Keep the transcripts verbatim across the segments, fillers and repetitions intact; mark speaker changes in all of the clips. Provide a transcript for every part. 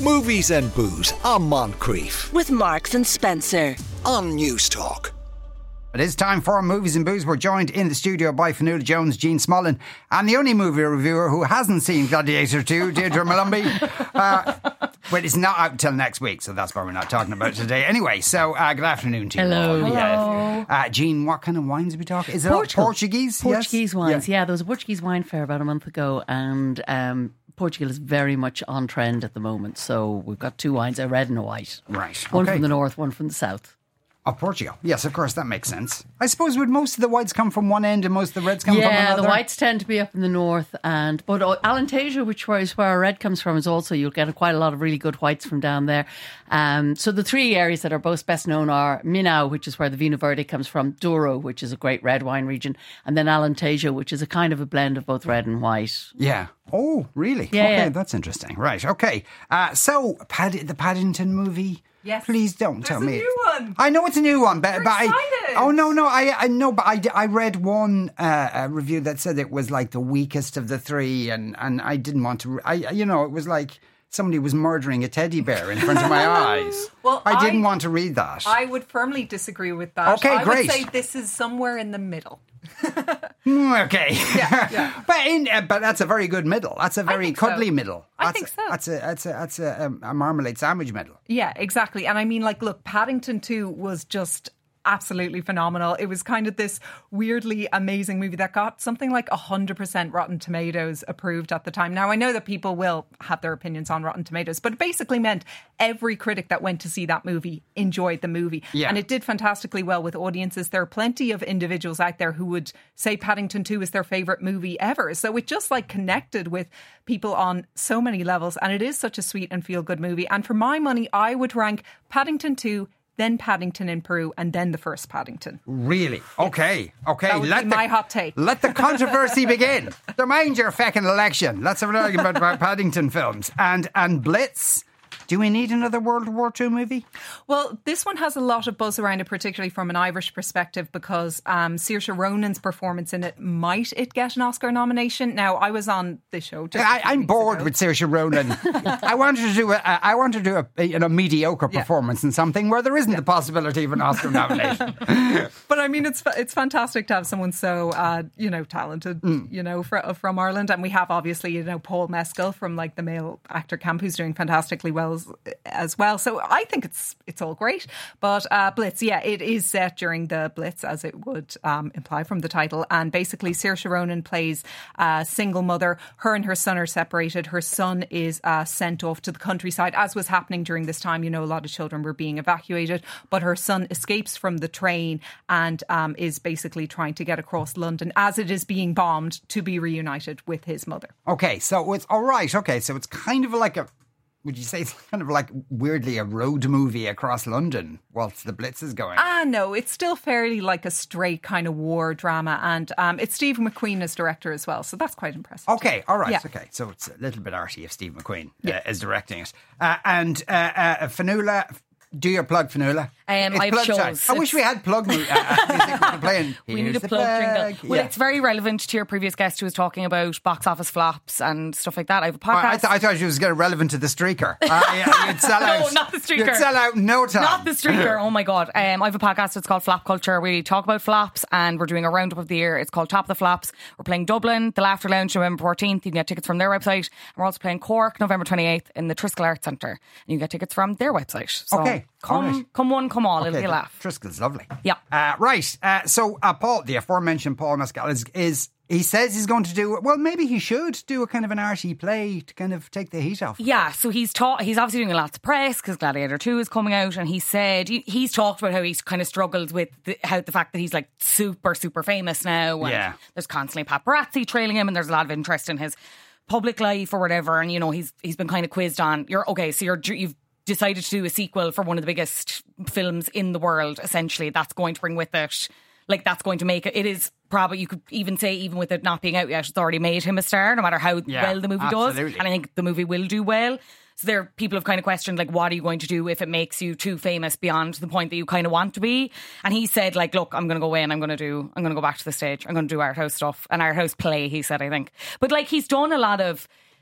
Speaker 1: Movies and Booze on Moncrief.
Speaker 2: With Marks and Spencer.
Speaker 1: On News Talk.
Speaker 3: It is time for Movies and Booze. We're joined in the studio by Fionnuala Jones, Gene Smullen, and the only movie reviewer who hasn't seen Gladiator two, Deirdre Malumbi. Uh, well, it's not out until next week, so that's why we're not talking about it today. Anyway, so uh, good afternoon to you.
Speaker 4: Hello.
Speaker 3: all.
Speaker 4: Hello.
Speaker 3: Yeah. Uh, Gene, what kind of wines are we talking? Is it
Speaker 4: Portugal.
Speaker 3: Portuguese?
Speaker 4: Portuguese
Speaker 3: yes?
Speaker 4: wines,
Speaker 3: Yeah.
Speaker 4: yeah. There was a Portuguese wine fair about a month ago, and um, Portugal is very much on trend at the moment. So we've got two wines, a red and a white.
Speaker 3: Right.
Speaker 4: One
Speaker 3: okay.
Speaker 4: from the north, one from the south.
Speaker 3: Of Portugal. Yes, of course, that makes sense. I suppose would most of the whites come from one end and most of the reds come from
Speaker 4: Yeah,
Speaker 3: another?
Speaker 4: the whites tend to be up in the north, and but Alentejo, which is where our red comes from, is also, you'll get quite a lot of really good whites from down there. Um, so the three areas that are both best known are Minau, which is where the Vinho Verde comes from, Douro, which is a great red wine region, and then Alentejo, which is a kind of a blend of both red and white.
Speaker 3: Yeah. Oh, really?
Speaker 4: Yeah,
Speaker 3: okay,
Speaker 4: yeah.
Speaker 3: that's interesting. Right, okay. Uh, so, Pad- the Paddington movie...
Speaker 5: Yes.
Speaker 3: Please don't
Speaker 5: There's
Speaker 3: tell
Speaker 5: a
Speaker 3: me.
Speaker 5: new one.
Speaker 3: I know it's a new one, but,
Speaker 5: You're
Speaker 3: but I,
Speaker 5: excited.
Speaker 3: oh no, no, I, I know, but I, I read one uh, a review that said it was like the weakest of the three, and, and I didn't want to. Re- I, you know, it was like somebody was murdering a teddy bear in front of my eyes.
Speaker 5: Well,
Speaker 3: I didn't
Speaker 5: I-
Speaker 3: want to read that.
Speaker 5: I would firmly disagree with that.
Speaker 3: Okay,
Speaker 5: I
Speaker 3: great.
Speaker 5: would say this is somewhere in the middle.
Speaker 3: Mm, okay,
Speaker 5: Yeah, yeah.
Speaker 3: but in, uh, but that's a very good middle. That's a very
Speaker 5: think so.
Speaker 3: cuddly middle.
Speaker 5: I
Speaker 3: That's
Speaker 5: think
Speaker 3: a-
Speaker 5: so.
Speaker 3: That's a that's a that's a, um, a marmalade sandwich middle.
Speaker 5: Yeah, exactly. And I mean, like, look, Paddington two was just absolutely phenomenal. It was kind of this weirdly amazing movie that got something like one hundred percent Rotten Tomatoes approved at the time. Now, I know that people will have their opinions on Rotten Tomatoes, but it basically meant every critic that went to see that movie enjoyed the movie.
Speaker 3: Yeah.
Speaker 5: And it did fantastically well with audiences. There are plenty of individuals out there who would say Paddington two is their favourite movie ever. So it just like connected with people on so many levels. And it is such a sweet and feel-good movie. And for my money, I would rank Paddington two, then Paddington in Peru, and then the first Paddington.
Speaker 3: Really? Okay. Okay.
Speaker 5: That would
Speaker 3: let
Speaker 5: be
Speaker 3: the,
Speaker 5: my hot take.
Speaker 3: Let the controversy begin. Don't mind your feckin' election. Let's have an argument about Paddington films. And and Blitz. Do we need another World War Two movie?
Speaker 5: Well, this one has a lot of buzz around it, particularly from an Irish perspective, because um, Saoirse Ronan's performance in it might it get an Oscar nomination. Now, I was on this show. Just
Speaker 3: I,
Speaker 5: a few
Speaker 3: I'm
Speaker 5: weeks
Speaker 3: bored
Speaker 5: ago.
Speaker 3: with Saoirse Ronan. I want her to do a, I want her to do a, a, you know, mediocre
Speaker 5: Yeah.
Speaker 3: performance in something where there isn't the possibility of an Oscar nomination.
Speaker 5: But I mean, it's it's fantastic to have someone so uh, you know talented,
Speaker 3: Mm.
Speaker 5: you know, fr- from Ireland, and we have obviously you know Paul Mescal from like the male actor camp who's doing fantastically well as, as well. So I think it's it's all great. But uh, Blitz, yeah, it is set during the Blitz, as it would um, imply from the title, and basically Saoirse Ronan plays a single mother. Her and her son are separated. Her son is uh, sent off to the countryside, as was happening during this time. You know, a lot of children were being evacuated, but her son escapes from the train and um, is basically trying to get across London as it is being bombed to be reunited with his mother.
Speaker 3: Okay, so it's all right. Okay, so it's kind of like a. Would you say it's kind of like weirdly a road movie across London whilst the Blitz is going?
Speaker 5: Ah, no, it's still fairly like a straight kind of war drama, and um, it's Steve McQueen as director as well, so that's quite impressive.
Speaker 3: Okay, all right,
Speaker 5: Yeah.
Speaker 3: okay. So it's a little bit arty if Steve McQueen
Speaker 5: Yeah.
Speaker 3: uh, is directing it. Uh, and uh, uh, Fionnuala, do your plug, Fionnuala.
Speaker 6: Um,
Speaker 3: It's
Speaker 6: I have
Speaker 3: plug
Speaker 6: shows.
Speaker 3: time. I wish we had plug mu- uh, uh, music we could play in.
Speaker 6: We need
Speaker 3: Here's
Speaker 6: a
Speaker 3: the
Speaker 6: plug,
Speaker 3: plug.
Speaker 6: jingle. Well,
Speaker 3: Yeah.
Speaker 6: it's very relevant to your previous guest who was talking about box office flops and stuff like that. I have a
Speaker 3: Oh, I,
Speaker 6: podcast.
Speaker 3: th- I thought you was getting relevant to the streaker. Uh, yeah, you'd sell
Speaker 6: No,
Speaker 3: out.
Speaker 6: not the streaker.
Speaker 3: You'd sell out in no time.
Speaker 6: Not the streaker. Oh my God. Um, I have a podcast. It's called Flop Culture. We talk about flops and we're doing a roundup of the year. It's called Top of the Flops. We're playing Dublin, the Laughter Lounge, November fourteenth. You can get tickets from their website. And we're also playing Cork, November twenty-eighth in the Triskel Arts Centre. And you can get tickets from their website. So
Speaker 3: Okay.
Speaker 6: Come,
Speaker 3: All right.
Speaker 6: come one, come all. It'll
Speaker 3: Okay,
Speaker 6: be a laugh.
Speaker 3: Triskel's lovely.
Speaker 6: Yeah.
Speaker 3: Uh, right. Uh, so, uh, Paul, the aforementioned Paul Mescal is, is, he says he's going to do, well, maybe he should do a kind of an arty play to kind of take the heat off.
Speaker 6: Yeah, so he's taught. He's obviously doing a lot of press because Gladiator two is coming out, and he said he, he's talked about how he's kind of struggled with the, how the fact that he's like super super famous now, and
Speaker 3: Yeah.
Speaker 6: there's constantly paparazzi trailing him, and there's a lot of interest in his public life or whatever, and you know he's he's been kind of quizzed on. You're okay, so you're you've decided to do a sequel for one of the biggest films in the world. Essentially, that's going to bring with it. Like, that's going to make it, it is probably, you could even say, even with it not being out yet, it's already made him a star, no matter how
Speaker 3: Yeah,
Speaker 6: well the movie
Speaker 3: absolutely.
Speaker 6: does. And I think the movie will do well. So there, people have kind of questioned, like, what are you going to do if it makes you too famous beyond the point that you kind of want to be? And he said, like, look, I'm going to go away and I'm going to do, I'm going to go back to the stage. I'm going to do art house stuff, an art house play, he said, I think. But, like, he's done a lot of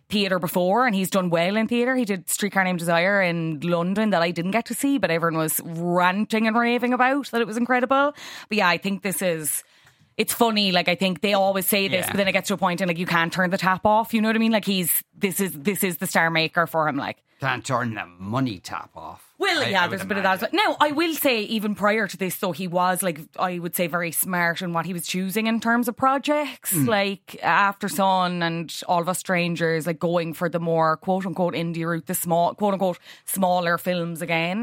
Speaker 6: theatre before, and he's done well in theatre. He did Streetcar Named Desire in London that I didn't get to see, but everyone was ranting and raving about that it was incredible. But yeah, I think this is... It's funny, like I think they always say this,
Speaker 3: Yeah.
Speaker 6: but then it gets to a point and like you can't turn the tap off. You know what I mean? Like he's this is this is the star maker for him. Like
Speaker 3: Can't turn the money tap off.
Speaker 6: well,
Speaker 3: I-
Speaker 6: yeah,
Speaker 3: I would
Speaker 6: there's a bit of that.
Speaker 3: imagine.
Speaker 6: As well. Now, I will say, even prior to this, though, he was like I would say very smart in what he was choosing in terms of projects,
Speaker 3: Mm.
Speaker 6: like After Sun and All of Us Strangers, like going for the more quote unquote indie route, the small quote unquote smaller films again.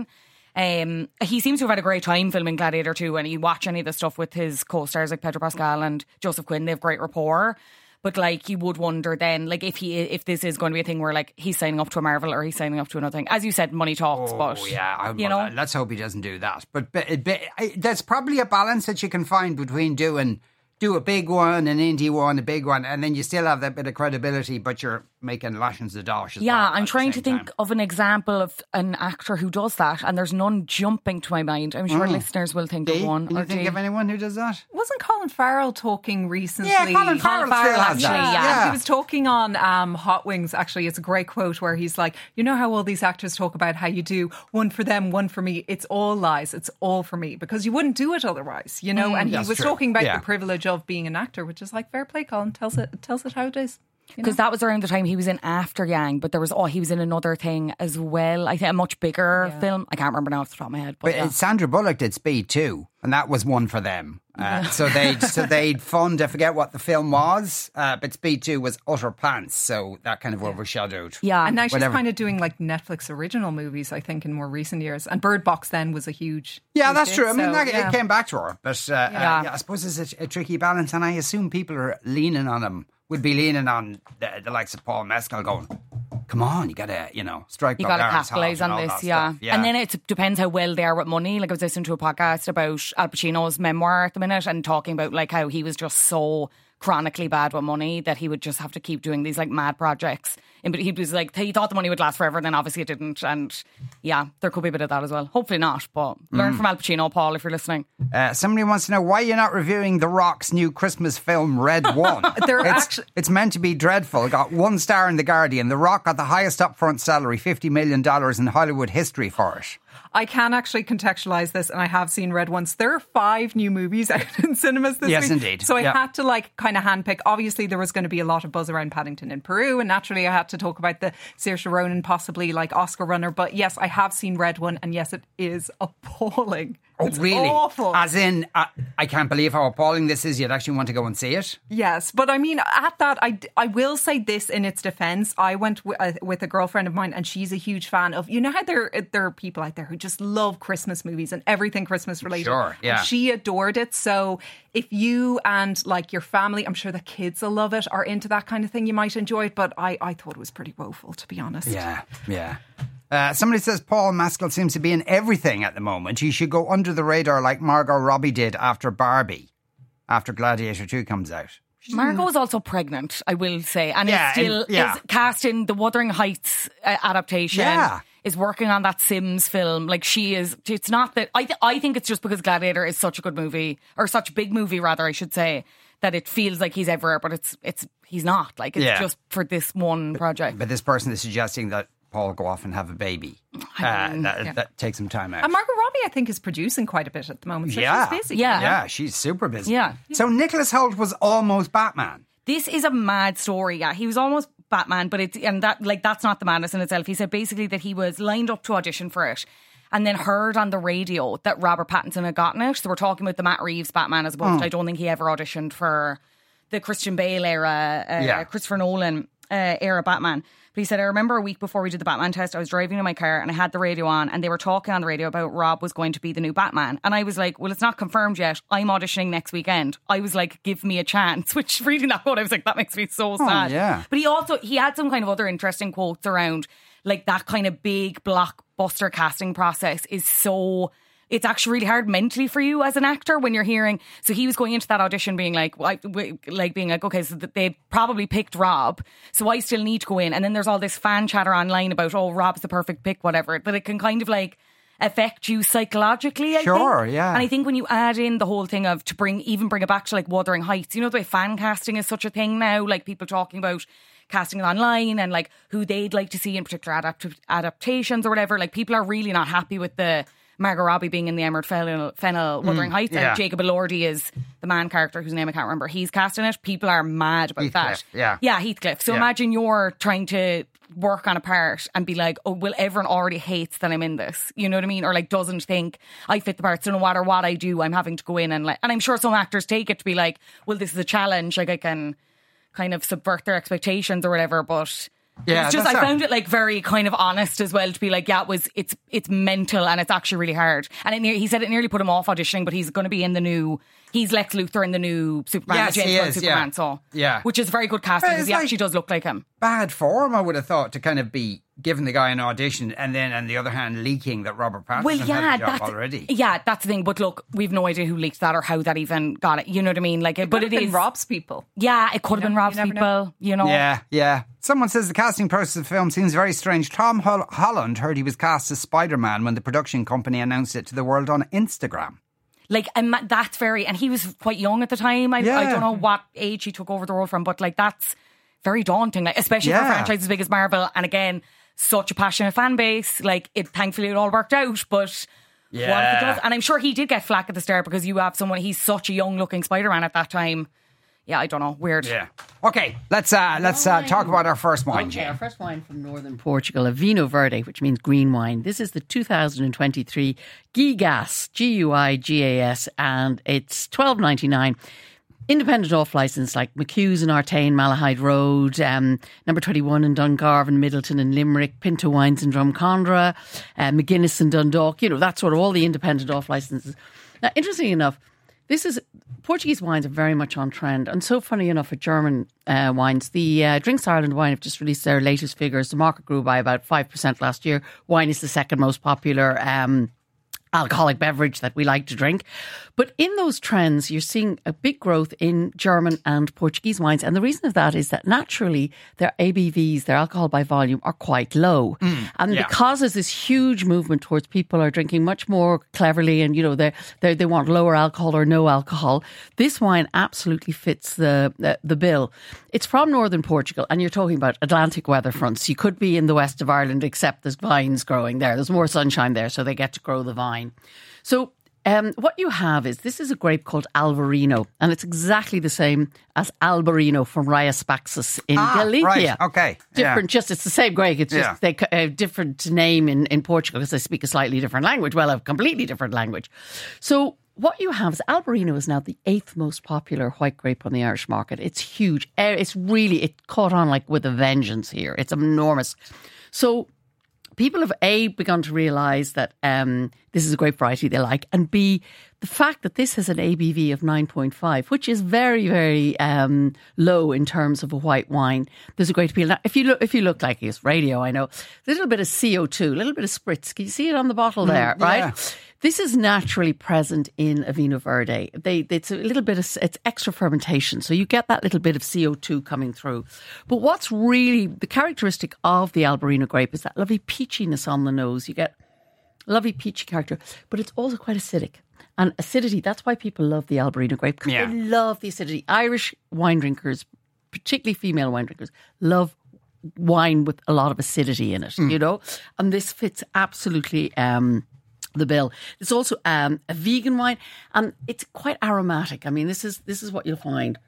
Speaker 6: Um, he seems to have had a great time filming Gladiator two, and you watch any of the stuff with his co-stars like Pedro Pascal and Joseph Quinn, they have great rapport. But like you would wonder then, like if he if this is going to be a thing where like he's signing up to a Marvel or he's signing up to another thing. As you said, money talks.
Speaker 3: Oh,
Speaker 6: but
Speaker 3: yeah. I,
Speaker 6: you
Speaker 3: well,
Speaker 6: know,
Speaker 3: let's hope he doesn't do that. But, but, but I- there's probably a balance that you can find between doing do a big one, an indie one, a big one, and then you still have that bit of credibility, but you're making lashings of dosh as
Speaker 6: yeah,
Speaker 3: well
Speaker 6: I'm
Speaker 3: at the
Speaker 6: trying to
Speaker 3: same
Speaker 6: think
Speaker 3: time.
Speaker 6: of an example of an actor who does that, and there's none jumping to my mind. I'm sure listeners will think
Speaker 3: Dee,
Speaker 6: of one.
Speaker 3: Can you
Speaker 6: or
Speaker 3: think
Speaker 6: two.
Speaker 3: of anyone who does that?
Speaker 5: Wasn't Colin Farrell talking recently?
Speaker 3: Yeah, Colin Farrell still has
Speaker 5: actually,
Speaker 3: that.
Speaker 5: yeah.
Speaker 3: Yeah.
Speaker 5: He was talking on um, Hot Wings, actually. It's a great quote where he's like, you know how all these actors talk about how you do one for them, one for me. It's all lies. It's all for me. Because you wouldn't do it otherwise, you know? and he
Speaker 3: That's
Speaker 5: was
Speaker 3: true.
Speaker 5: talking about
Speaker 3: Yeah.
Speaker 5: the privilege of being an actor, which is like, fair play, Colin. Tells it, tells it how it is. you know?
Speaker 6: Because that was around the time he was in After Yang, but there was oh he was in another thing as well. I think a much bigger
Speaker 5: Yeah.
Speaker 6: film. I can't remember now off the top of my head. But,
Speaker 3: But
Speaker 6: yeah.
Speaker 3: uh, Sandra Bullock did Speed too, and that was one for them. Uh, so they'd so they'd fund. I forget what the film was, uh, but Speed two was utter pants. So that kind of overshadowed.
Speaker 6: yeah,
Speaker 5: And now she's
Speaker 3: whatever.
Speaker 5: kind of doing like Netflix original movies, I think, in more recent years. And Bird Box then was a huge.
Speaker 3: Yeah,
Speaker 5: huge
Speaker 3: that's
Speaker 5: hit,
Speaker 3: true. I mean,
Speaker 5: so,
Speaker 3: that,
Speaker 5: yeah.
Speaker 3: it came back to her, but uh, yeah.
Speaker 6: Yeah.
Speaker 3: Uh, yeah, I suppose it's a, a tricky balance, and I assume people are leaning on him. Would be leaning on the, the likes of Paul Mescal, going, "Come on, you gotta, you know, strike."
Speaker 6: you
Speaker 3: while
Speaker 6: got to
Speaker 3: the iron's hot,"
Speaker 6: capitalise
Speaker 3: and
Speaker 6: on
Speaker 3: all
Speaker 6: this,
Speaker 3: that
Speaker 6: yeah.
Speaker 3: stuff. yeah.
Speaker 6: And then it depends how well they are with money. Like I was listening to a podcast about Al Pacino's memoir at the minute and talking about like how he was just so chronically bad with money that he would just have to keep doing these like mad projects. And but he was like he thought the money would last forever, and then obviously it didn't. And yeah, there could be a bit of that as well. Hopefully not, but learn
Speaker 3: Mm.
Speaker 6: from Al Pacino, Paul, if you're listening.
Speaker 3: Uh, somebody wants to know why you're not reviewing The Rock's new Christmas film, Red One.
Speaker 5: They're
Speaker 3: it's,
Speaker 5: actu-
Speaker 3: it's meant to be dreadful. It got one star in The Guardian. The Rock got the highest upfront salary, fifty million dollars in Hollywood history for it.
Speaker 5: I can actually contextualize this, and I have seen Red Once. There are five new movies out in cinemas this
Speaker 3: Yes,
Speaker 5: week.
Speaker 3: indeed.
Speaker 5: So I
Speaker 3: Yeah.
Speaker 5: had to like kind of handpick. Obviously, there was going to be a lot of buzz around Paddington in Peru, and naturally, I had to talk about the Saoirse Ronan possibly like Oscar runner. But yes, I have seen Red One, and yes, it is appalling.
Speaker 3: Oh,
Speaker 5: It's
Speaker 3: really?
Speaker 5: awful.
Speaker 3: As in, uh, I can't believe how appalling this is. You'd actually want to go and see it.
Speaker 5: Yes, but I mean, at that, I, I will say this in its defense. I went w- uh, with a girlfriend of mine, and she's a huge fan of, you know how there, there are people out there who just love Christmas movies and everything Christmas related.
Speaker 3: Sure, yeah.
Speaker 5: And she adored it. So if you and like your family, I'm sure the kids will love it, are into that kind of thing, you might enjoy it. But I, I thought it was pretty woeful, to be honest.
Speaker 3: Yeah, yeah. Uh, somebody says Paul Mescal seems to be in everything at the moment. He should go under the radar like Margot Robbie did after Barbie, after Gladiator two comes out.
Speaker 6: Margot is also pregnant, I will say, and
Speaker 3: Yeah,
Speaker 6: is still
Speaker 3: and- yeah.
Speaker 6: is cast in the Wuthering Heights uh, adaptation.
Speaker 3: Yeah.
Speaker 6: Is working on that Sims film. Like she is. It's not that I. Th- I think it's just because Gladiator is such a good movie, or such a big movie, rather, I should say, that it feels like he's everywhere, but it's it's he's not. Like it's
Speaker 3: Yeah.
Speaker 6: just for this one project.
Speaker 3: But this person is suggesting that Paul go off and have a baby. Uh, that, that takes some time out.
Speaker 5: And Margot Robbie, I think, is producing quite a bit at the moment. So
Speaker 3: yeah,
Speaker 5: she's busy.
Speaker 6: Yeah.
Speaker 3: yeah, she's super busy.
Speaker 6: Yeah.
Speaker 3: So Nicholas Hoult was almost Batman.
Speaker 6: This is a mad story. Yeah, he was almost Batman, but it's and that like that's not the madness in itself. He said basically that he was lined up to audition for it, and then heard on the radio that Robert Pattinson had gotten it. So we're talking about the Matt Reeves Batman as opposed. to I don't think he ever auditioned for the Christian Bale era, uh,
Speaker 3: Yeah.
Speaker 6: Christopher Nolan uh, era Batman. But he said, I remember a week before we did the Batman test, I was driving in my car and I had the radio on, and they were talking on the radio about Rob was going to be the new Batman. And I was like, well, it's not confirmed yet. I'm auditioning next weekend. I was like, give me a chance. Which reading that quote, I was like, that makes me so sad.
Speaker 3: yeah.
Speaker 6: But he also, he had some kind of other interesting quotes around like that kind of big blockbuster casting process is so... It's actually really hard mentally for you as an actor when you're hearing. So he was going into that audition being like, I- w- like being like, okay, so th- they probably picked Rob, so I still need to go in. And then there's all this fan chatter online about, oh, Rob's the perfect pick, whatever. That it can kind of like affect you psychologically. I
Speaker 3: Sure,
Speaker 6: think.
Speaker 3: yeah.
Speaker 6: And I think when you add in the whole thing of to bring, even bring it back to like Wuthering Heights, you know, the way fan casting is such a thing now, like people talking about casting it online and like who they'd like to see in particular adapt- adaptations or whatever. Like people are really not happy with the Margot Robbie being in the Emerald Fennel, Fennel Wuthering Heights,
Speaker 3: yeah.
Speaker 6: and Jacob Elordi is the man character whose name I can't remember. He's cast in it. People are mad about
Speaker 3: Heathcliff,
Speaker 6: that.
Speaker 3: yeah.
Speaker 6: Yeah, Heathcliff. So
Speaker 3: Yeah.
Speaker 6: imagine you're trying to work on a part and be like, oh, well, everyone already hates that I'm in this. You know what I mean? Or like doesn't think I fit the part. So no matter what I do, I'm having to go in and like, and I'm sure some actors take it to be like, well, this is a challenge. Like I can kind of subvert their expectations or whatever, but
Speaker 3: Yeah,
Speaker 6: it's just
Speaker 3: that's
Speaker 6: I
Speaker 3: a-
Speaker 6: found it like very kind of honest as well to be like, yeah, it was it's it's mental and it's actually really hard. And it, ne- he said it nearly put him off auditioning, but he's going to be in the new. He's Lex Luthor in the new Superman,
Speaker 3: Yes,
Speaker 6: the James
Speaker 3: he
Speaker 6: Gunn
Speaker 3: is,
Speaker 6: Superman.
Speaker 3: yeah.
Speaker 6: So
Speaker 3: Yeah.
Speaker 6: which is very good casting
Speaker 3: But
Speaker 6: because
Speaker 3: it's
Speaker 6: he
Speaker 3: like-
Speaker 6: actually does look like him.
Speaker 3: Bad form, I would have thought, to kind of be giving the guy an audition and then, on the other hand, leaking that Robert Pattinson
Speaker 6: Well,
Speaker 3: had
Speaker 6: yeah,
Speaker 3: the job
Speaker 6: that's
Speaker 3: already.
Speaker 6: yeah, that's the thing. But look, we've no idea who leaked that or how that even got it. You know what I mean? Like, but
Speaker 5: Could
Speaker 6: it
Speaker 5: have been
Speaker 6: is
Speaker 5: Rob's people.
Speaker 6: Yeah, it could have
Speaker 5: You
Speaker 6: been
Speaker 5: know,
Speaker 6: Rob's
Speaker 5: you never
Speaker 6: people.
Speaker 5: know.
Speaker 6: You know,
Speaker 3: Yeah, yeah. Someone says the casting process of the film seems very strange. Tom Hol- Holland heard he was cast as Spider-Man when the production company announced it to the world on Instagram.
Speaker 6: Like, I'm, that's very, and he was quite young at the time. I,
Speaker 3: Yeah.
Speaker 6: I don't know what age he took over the role from, but like, that's very daunting, like, especially for a
Speaker 3: Yeah.
Speaker 6: franchise as big as Marvel. And again, such a passionate fan base. Like, it thankfully it all worked out, but what if
Speaker 3: Yeah.
Speaker 6: it does? And I'm sure he did get flack at the start because you have someone, he's such a young looking Spider-Man at that time. Yeah, I don't know. Weird.
Speaker 3: Yeah. Okay, let's uh, let's uh, talk about our first wine,
Speaker 4: Okay, our
Speaker 3: Jane.
Speaker 4: first wine from northern Portugal, a Vinho Verde, which means green wine. This is the two thousand twenty-three Guigas, G U I G A S, and it's twelve ninety-nine. Independent off licence like McHugh's in Artane, Malahide Road, um, number twenty-one in Dungarvan, Middleton and Limerick, Pinto Wines in Drumcondra, uh, McGuinness in Dundalk, you know, that's sort of all the independent off licences. Now, interestingly enough, this is Portuguese wines are very much on trend, and so funny enough with German uh, wines. The uh, Drinks Ireland wine have just released their latest figures. The market grew by about five percent last year. Wine is the second most popular um, alcoholic beverage that we like to drink. But in those trends, you're seeing a big growth in German and Portuguese wines. And the reason of that is that naturally their A B Vs, their alcohol by volume, are quite low. and
Speaker 3: yeah.
Speaker 4: because there's this huge movement towards people are drinking much more cleverly and, you know, they they they want lower alcohol or no alcohol, this wine absolutely fits the, the, the bill. It's from northern Portugal and you're talking about Atlantic weather fronts. You could be in the west of Ireland except there's vines growing there. There's more sunshine there, so they get to grow the vine. So um, what you have is, this is a grape called Albarino, and it's exactly the same as Albarino from Raias Baxus in
Speaker 3: Ah,
Speaker 4: Galicia.
Speaker 3: right, okay, yeah.
Speaker 4: Different, just, it's the same grape, it's just
Speaker 3: Yeah.
Speaker 4: they a different name in, in Portugal because they speak a slightly different language, well, a completely different language. So what you have is Albarino is now the eighth most popular white grape on the Irish market. It's huge. Eh, It's really, it caught on like with a vengeance here. It's enormous. So people have A, begun to realise that um, this is a grape variety they like, and B, the fact that this has an A B V of nine point five, which is very, very um, low in terms of a white wine. There's a great appeal. Now, if you look, if you look like it's radio, I know, a little bit of C O two, a little bit of spritz. Can you see it on the bottle there, right?
Speaker 3: yeah.
Speaker 4: This is naturally present in a Vinho Verde. They, it's a little bit of, it's extra fermentation. So you get that little bit of C O two coming through. But what's really the characteristic of the Albarino grape is that lovely peachiness on the nose. You get lovely peachy character, but it's also quite acidic. And acidity, that's why people love the Albarino grape, because
Speaker 3: Yeah.
Speaker 4: they love the acidity. Irish wine drinkers, particularly female wine drinkers, love wine with a lot of acidity in it, you know? And this fits absolutely um, the bill. It's also um, a vegan wine, and it's quite aromatic. I mean, this is this is what you'll find.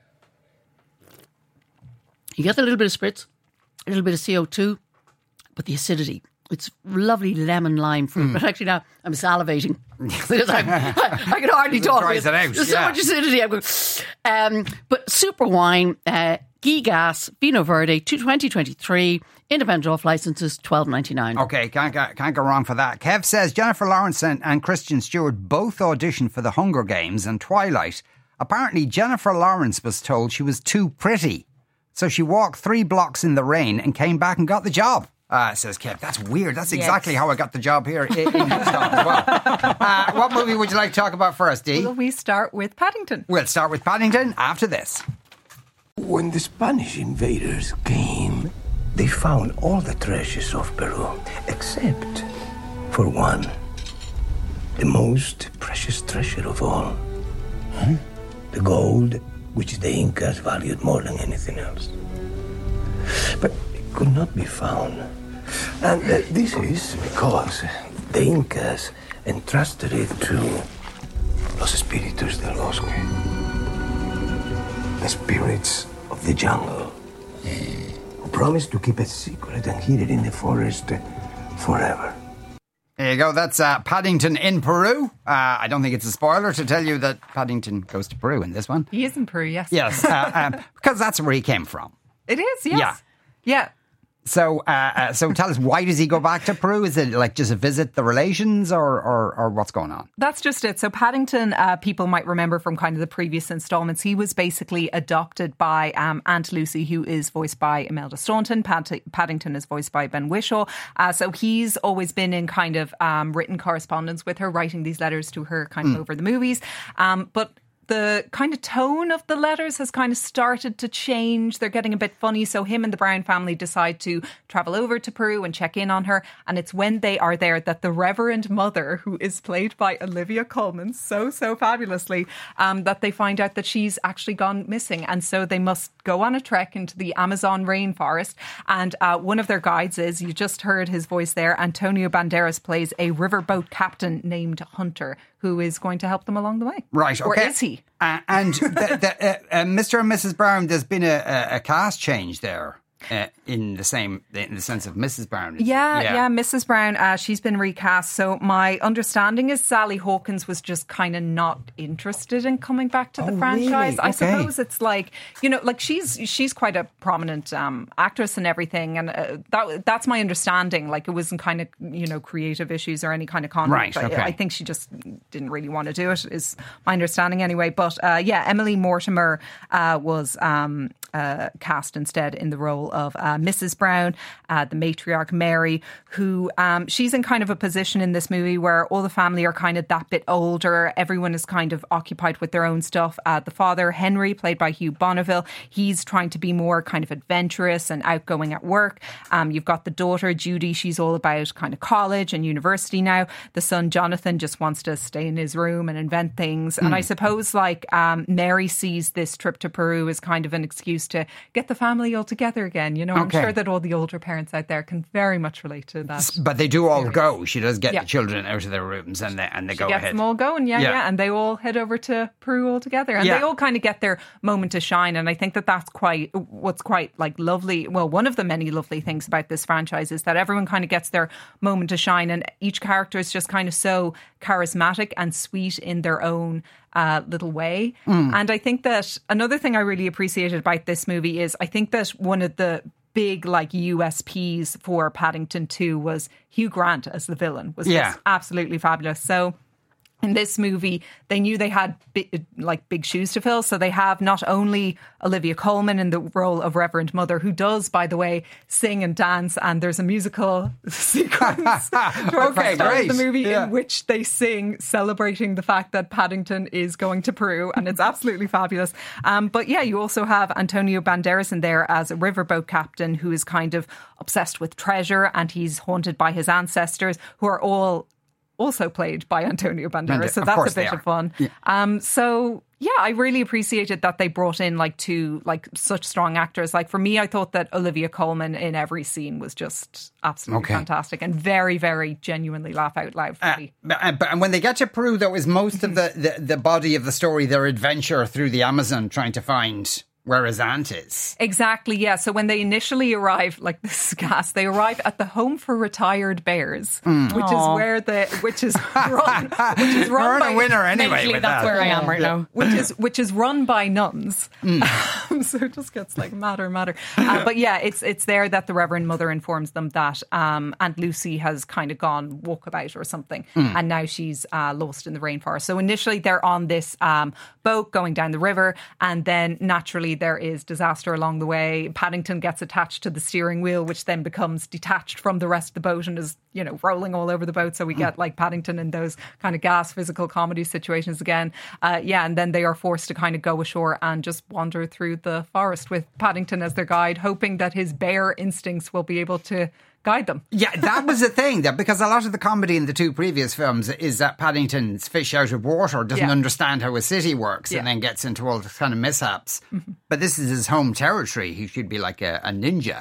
Speaker 4: You get a little bit of spritz, a little bit of C O two, but the acidity. It's lovely lemon lime fruit. But actually now I'm salivating because I'm, I, I can hardly talk.
Speaker 3: dries it out,
Speaker 4: There's
Speaker 3: yeah.
Speaker 4: so much acidity. I'm going, um, but super wine, uh, Guigas, Vinho Verde, twenty twenty-three, independent off licenses, twelve ninety-nine.
Speaker 3: Okay, can't go, can't go wrong for that. Kev says Jennifer Lawrence and, and Kristen Stewart both auditioned for The Hunger Games and Twilight. Apparently, Jennifer Lawrence was told she was too pretty, so she walked three blocks in the rain and came back and got the job. Uh, says Kev. That's weird. That's exactly how I got the job here in, in Newstown as well. Uh, what movie would you like to talk about first, Dee?
Speaker 5: Will we start with Paddington?
Speaker 3: We'll start with Paddington after this.
Speaker 2: When the Spanish invaders came, they found all the treasures of Peru, except for one. The most precious treasure of all. Huh? The gold, which the Incas valued more than anything else. but it could not be found. And uh, this is because the Incas entrusted it to Los Espíritus del Bosque, the spirits of the jungle, who promised to keep it secret and hid it in the forest forever.
Speaker 3: There you go. That's uh, Paddington in Peru. Uh, I don't think it's a spoiler to tell you that Paddington goes to Peru in this one.
Speaker 5: He is in Peru, yes.
Speaker 3: Yes, uh, um, because that's where he came from.
Speaker 5: It is, yes.
Speaker 3: Yeah.
Speaker 5: Yeah.
Speaker 3: So, uh, uh, so tell us, why does he go back to Peru? Is it like just to visit the relations, or, or, or what's going on?
Speaker 5: That's just it. So Paddington, uh, people might remember from kind of the previous installments, he was basically adopted by um, Aunt Lucy, who is voiced by Imelda Staunton. Pad- Paddington is voiced by Ben Whishaw. Uh, so he's always been in kind of um, written correspondence with her, writing these letters to her kind of mm. over the movies. Um, but the kind of tone of the letters has kind of started to change. They're getting a bit funny. So him and the Brown family decide to travel over to Peru and check in on her. And it's when they are there that the Reverend Mother, who is played by Olivia Colman so, so fabulously, um, that they find out that she's actually gone missing. And so they must go on a trek into the Amazon rainforest. And uh, one of their guides is, you just heard his voice there, Antonio Banderas plays a riverboat captain named Hunter, who is going to help them along the way.
Speaker 3: Right, okay.
Speaker 5: Or is he?
Speaker 3: Uh, and the, the, uh, uh, Mister and Missus Brown, there's been a, a, a cast change there. Uh, in the same, in the sense of Missus Brown.
Speaker 5: Yeah, yeah, yeah, Missus Brown, uh, she's been recast. So my understanding is Sally Hawkins was just kind of not interested in coming back to the
Speaker 3: oh,
Speaker 5: franchise.
Speaker 3: Really?
Speaker 5: I
Speaker 3: okay.
Speaker 5: suppose it's like, you know, like she's she's quite a prominent um, actress and everything, and uh, that that's my understanding. Like it wasn't kind of, you know, creative issues or any kind of conflict.
Speaker 3: Right, okay.
Speaker 5: I, I think she just didn't really want to do it, is my understanding anyway. But uh, yeah, Emily Mortimer uh, was um, uh, cast instead in the role of uh, Missus Brown, uh, the matriarch Mary, who um, she's in kind of a position in this movie where all the family are kind of that bit older. Everyone is kind of occupied with their own stuff. Uh, the father, Henry, played by Hugh Bonneville, he's trying to be more kind of adventurous and outgoing at work. Um, you've got the daughter, Judy, she's all about kind of college and university now. The son, Jonathan, just wants to stay in his room and invent things. Mm. And I suppose like um, Mary sees this trip to Peru as kind of an excuse to get the family all together again. You know, I'm
Speaker 3: okay.
Speaker 5: sure that all the older parents out there can very much relate to that.
Speaker 3: But they do all go. She does get
Speaker 5: yeah.
Speaker 3: the children out of their rooms and they, and they
Speaker 5: she
Speaker 3: go
Speaker 5: gets
Speaker 3: ahead.
Speaker 5: them all going, yeah, yeah,
Speaker 3: yeah.
Speaker 5: And they all head over to Peru all together. And
Speaker 3: yeah.
Speaker 5: they all kind of get their moment to shine. And I think that that's quite, what's quite like lovely. Well, one of the many lovely things about this franchise is that everyone kind of gets their moment to shine. And each character is just kind of so charismatic and sweet in their own uh, little way. Mm. And I think that another thing I really appreciated about this movie is I think that one of the big like U S Ps for Paddington two was Hugh Grant as the villain was
Speaker 3: yeah.
Speaker 5: just absolutely fabulous. So in this movie, they knew they had big, like big shoes to fill. So they have not only Olivia Colman in the role of Reverend Mother, who does, by the way, sing and dance. And there's a musical sequence
Speaker 3: okay, great.
Speaker 5: the movie
Speaker 3: yeah.
Speaker 5: in which they sing celebrating the fact that Paddington is going to Peru. And it's absolutely fabulous. Um, but yeah, you also have Antonio Banderas in there as a riverboat captain who is kind of obsessed with treasure. And he's haunted by his ancestors, who are all also played by Antonio Banderas, so that's a bit of fun.
Speaker 3: Yeah.
Speaker 5: Um, so yeah, I really appreciated that they brought in like two like such strong actors. Like for me, I thought that Olivia Colman in every scene was just absolutely
Speaker 3: okay.
Speaker 5: fantastic and very, very genuinely laugh out loud for
Speaker 3: uh,
Speaker 5: me.
Speaker 3: But, and when they get to Peru, though, is most of the, the, the body of the story their adventure through the Amazon trying to find where his aunt is.
Speaker 5: Exactly, yeah. So when they initially arrive, like this is gas, they arrive at the Home for Retired Bears, mm. which Aww. is where the which is run, which is run
Speaker 3: We're
Speaker 5: by
Speaker 3: a winner anyway.
Speaker 6: Mentally,
Speaker 3: with
Speaker 6: that's
Speaker 3: that.
Speaker 6: where I am right now.
Speaker 5: Which is which is run by nuns.
Speaker 3: Mm.
Speaker 5: So it just gets like madder, madder. Uh, but yeah, it's it's there that the Reverend Mother informs them that um, Aunt Lucy has kind of gone walkabout or something, mm. and now she's uh, lost in the rainforest. So initially they're on this um, boat going down the river, and then naturally there is disaster along the way. Paddington gets attached to the steering wheel, which then becomes detached from the rest of the boat and is, you know, rolling all over the boat. So we get like Paddington in those kind of gas physical comedy situations again. Uh, yeah, and then they are forced to kind of go ashore and just wander through the forest with Paddington as their guide, hoping that his bear instincts will be able to guide them.
Speaker 3: Yeah, that was the thing, that because a lot of the comedy in the two previous films is that Paddington's fish out of water, doesn't
Speaker 5: yeah.
Speaker 3: understand how a city works,
Speaker 5: yeah.
Speaker 3: and then gets into all the kind of mishaps.
Speaker 5: Mm-hmm.
Speaker 3: But this is his home territory. He should be like a, a ninja.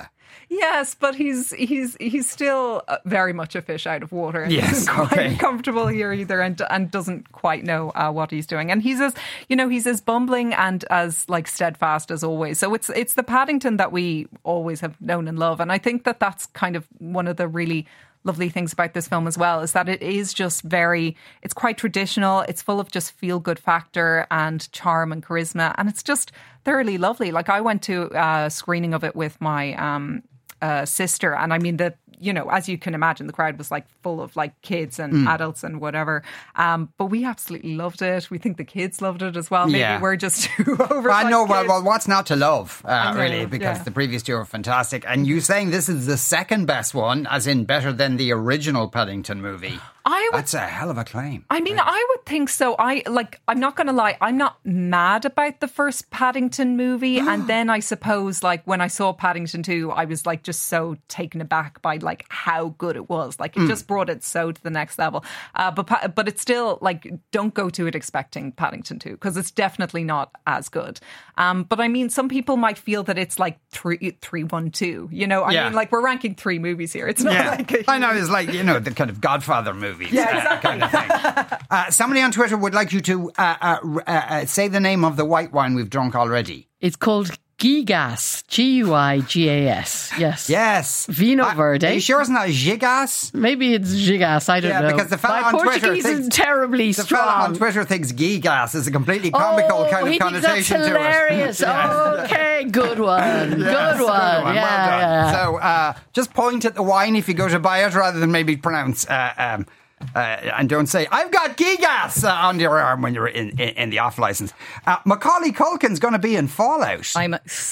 Speaker 5: Yes, but he's he's he's still uh, very much a fish out of water. And
Speaker 3: Yes,
Speaker 5: isn't quite
Speaker 3: okay.
Speaker 5: comfortable here either, and and doesn't quite know uh, what he's doing. And he's as you know he's as bumbling and as like steadfast as always. So it's it's the Paddington that we always have known and love. And I think that that's kind of one of the really lovely things about this film as well, is that it is just very, it's quite traditional. It's full of just feel good factor and charm and charisma. And it's just thoroughly lovely. Like I went to a screening of it with my um, uh, sister. And I mean, the, you know, as you can imagine, the crowd was like full of like kids and
Speaker 3: Mm.
Speaker 5: adults and whatever. Um, but we absolutely loved it. We think the kids loved it as well. Maybe
Speaker 3: Yeah.
Speaker 5: we're just too over.
Speaker 3: I know, well, well, what's not to love, uh,
Speaker 5: know,
Speaker 3: really, because
Speaker 5: yeah.
Speaker 3: the previous two are fantastic. And you saying this is the second best one, as in better than the original Paddington movie.
Speaker 5: I would
Speaker 3: That's a hell of a claim.
Speaker 5: I mean, I would think so. I like. I'm not going to lie. I'm not mad about the first Paddington movie, and then I suppose, like when I saw Paddington two, I was like just so taken aback by like how good it was. Like it just brought it so to the next level. Uh, but Pa- but it's still like, don't go to it expecting Paddington two, because it's definitely not as good. Um, but I mean, some people might feel that it's like three three one two. You know, I
Speaker 3: Yeah.
Speaker 5: mean, like we're ranking three movies here. It's not
Speaker 3: Yeah,
Speaker 5: like a
Speaker 3: I know, it's like, you know, the kind of Godfather movies.
Speaker 5: Yeah,
Speaker 3: uh,
Speaker 5: exactly.
Speaker 3: kind of thing. Uh, somebody on Twitter would like you to uh, uh, uh, uh, say the name of the white wine we've drunk already.
Speaker 4: It's called Gigas. G U I G A S. Yes.
Speaker 3: Yes.
Speaker 4: Vino
Speaker 3: Uh,
Speaker 4: Verde.
Speaker 3: Are you sure it's not Gigas?
Speaker 4: Maybe it's Gigas. I don't
Speaker 3: Yeah,
Speaker 4: know.
Speaker 3: because the fella
Speaker 4: My
Speaker 3: on Twitter
Speaker 4: Portuguese
Speaker 3: thinks-
Speaker 4: is terribly
Speaker 3: The
Speaker 4: strong.
Speaker 3: fella on Twitter thinks Gigas is a completely comical
Speaker 4: oh,
Speaker 3: kind of
Speaker 4: he
Speaker 3: connotation
Speaker 4: thinks that's
Speaker 3: to
Speaker 4: hilarious.
Speaker 3: it. Yes.
Speaker 4: Okay, good one.
Speaker 3: Yes,
Speaker 4: good one.
Speaker 3: good one.
Speaker 4: Yeah,
Speaker 3: well done.
Speaker 4: yeah.
Speaker 3: So uh, just point at the wine if you go to buy it, rather than maybe pronounce uh, um, uh, and don't say I've got Gigas uh, on your arm when you're in, in, in the off license. Uh, Macaulay Culkin's going to be in Fallout.
Speaker 6: I'm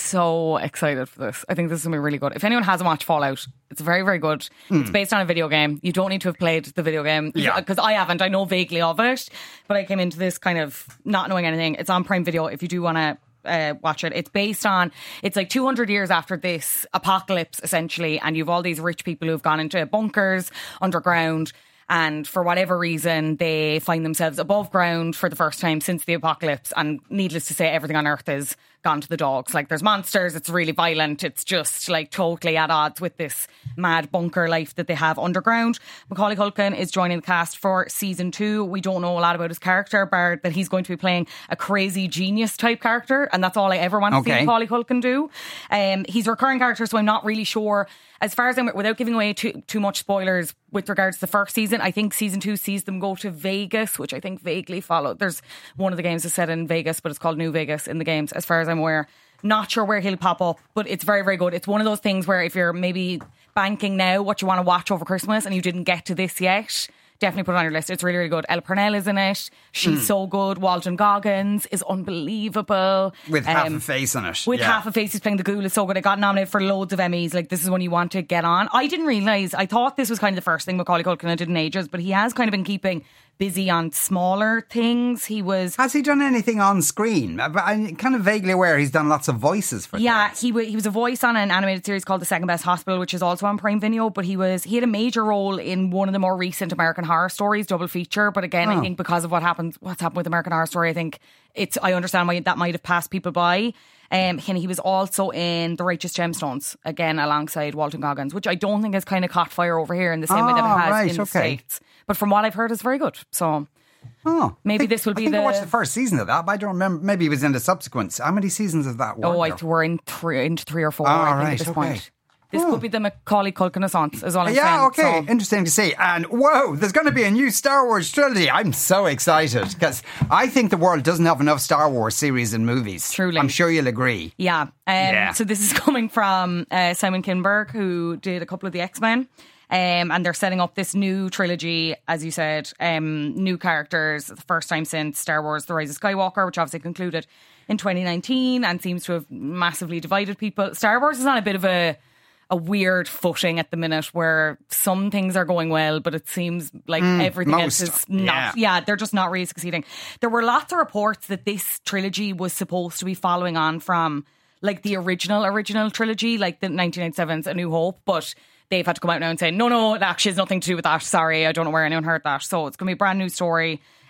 Speaker 6: so excited for this. I think this is going to be really good. If anyone hasn't watched Fallout, it's very, very good. It's based on a video game. You don't need to have played the video game.
Speaker 3: Yeah.
Speaker 6: Because I haven't. I know vaguely of it. But I came into this kind of not knowing anything. It's on Prime Video if you do want to Uh, watch it. It's based on, it's like two hundred years after this apocalypse, essentially, and you've all these rich people who've gone into bunkers underground, and for whatever reason they find themselves above ground for the first time since the apocalypse, and needless to say, everything on Earth is gone to the dogs. Like, there's monsters, it's really violent, it's just like totally at odds with this mad bunker life that they have underground. Macaulay Culkin is joining the cast for season two. We don't know a lot about his character, bar that he's going to be playing a crazy genius type character, and that's all I ever want to
Speaker 3: Okay.
Speaker 6: see Macaulay Culkin do. Um, he's a recurring character, so I'm not really sure. As far as I'm, without giving away too too much spoilers with regards to the first season, I think season two sees them go to Vegas, which I think vaguely followed. There's one of the games is set in Vegas, but it's called New Vegas in the games, as far as I'm aware. Not sure where he'll pop up, but it's very, very good. It's one of those things where if you're maybe banking now what you want to watch over Christmas and you didn't get to this yet, definitely put it on your list. It's really, really good. Ella Purnell is in it. She's so good. Walton Goggins is unbelievable.
Speaker 3: With half
Speaker 6: Um,
Speaker 3: a face on it.
Speaker 6: With
Speaker 3: Yeah.
Speaker 6: half a face, he's playing the ghoul. Is so good. It got nominated for loads of Emmys. Like, this is one you want to get on. I didn't realise, I thought this was kind of the first thing Macaulay Culkin did in ages, but he has kind of been keeping busy on smaller things. He was...
Speaker 3: Has he done anything on screen? Uh, but I'm kind of vaguely aware he's done lots of voices for
Speaker 6: Yeah,
Speaker 3: things.
Speaker 6: he w- he was a voice on an animated series called The Second Best Hospital, which is also on Prime Video. But he was he had a major role in one of the more recent American Horror Stories double feature. But again,
Speaker 3: Oh.
Speaker 6: I think because of what happened, what's happened with American Horror Story, I think it's I understand why that might have passed people by. Um, and he was also in The Righteous Gemstones, again alongside Walton Goggins, which I don't think has kind of caught fire over here in the same way that
Speaker 3: Oh,
Speaker 6: it has
Speaker 3: right,
Speaker 6: in the
Speaker 3: okay.
Speaker 6: States. But from what I've heard, it's very good. So
Speaker 3: Oh,
Speaker 6: Maybe
Speaker 3: I think-
Speaker 6: this will
Speaker 3: I
Speaker 6: be
Speaker 3: think I
Speaker 6: the-
Speaker 3: watched the first season of that, but I don't remember. Maybe he was in the subsequent. How many seasons of that?
Speaker 6: oh,
Speaker 3: were
Speaker 6: I
Speaker 3: there?
Speaker 6: th- we're in three, into three or four.
Speaker 3: Oh,
Speaker 6: I think
Speaker 3: right,
Speaker 6: at this
Speaker 3: okay.
Speaker 6: point. This
Speaker 3: Oh.
Speaker 6: could be the Macaulay Culkin Renaissance, is all I'm
Speaker 3: Yeah,
Speaker 6: saying.
Speaker 3: okay.
Speaker 6: So-
Speaker 3: Interesting to see. And whoa, there's going to be a new Star Wars trilogy. I'm so excited because I think the world doesn't have enough Star Wars series and movies.
Speaker 6: Truly.
Speaker 3: I'm sure you'll agree.
Speaker 6: Yeah. Um,
Speaker 3: Yeah.
Speaker 6: So this is coming from uh, Simon Kinberg, who did a couple of the X-Men. Um, and they're setting up this new trilogy, as you said, um, new characters, the first time since Star Wars The Rise of Skywalker, which obviously concluded in twenty nineteen and seems to have massively divided people. Star Wars is on a bit of a a weird footing at the minute where some things are going well, but it seems like everything
Speaker 3: most.
Speaker 6: else is not.
Speaker 3: Yeah.
Speaker 6: Yeah, they're just not really succeeding. There were lots of reports that this trilogy was supposed to be following on from like the original, original trilogy, like the nineteen ninety-seven's A New Hope, but they've had to come out now and say, no, no, it actually has nothing to do with that. Sorry, I don't know where anyone heard that. So it's going to be a brand new story.